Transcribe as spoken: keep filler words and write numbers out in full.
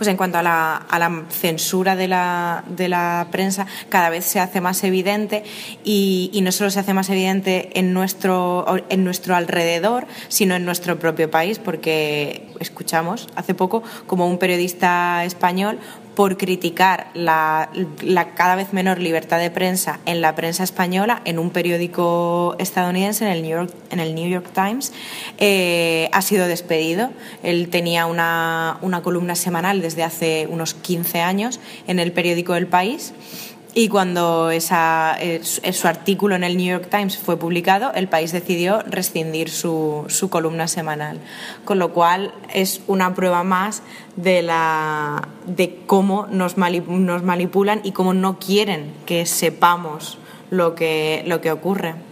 pues en cuanto a la, a la censura de la, de la prensa, cada vez se hace más evidente y, y no solo se hace más evidente en nuestro, en nuestro alrededor, sino en nuestro propio país, porque escuchamos hace poco como un periodista español, por criticar la, la cada vez menor libertad de prensa en la prensa española, en un periódico estadounidense, en el New York, en el New York Times, eh, ha sido despedido. Él tenía una, una columna semanal desde hace unos quince años en el periódico El País. Y cuando esa, eh, su artículo en el New York Times fue publicado, El País decidió rescindir su, su columna semanal. Con lo cual es una prueba más de, la, de cómo nos, manip, nos manipulan y cómo no quieren que sepamos lo que, lo que ocurre.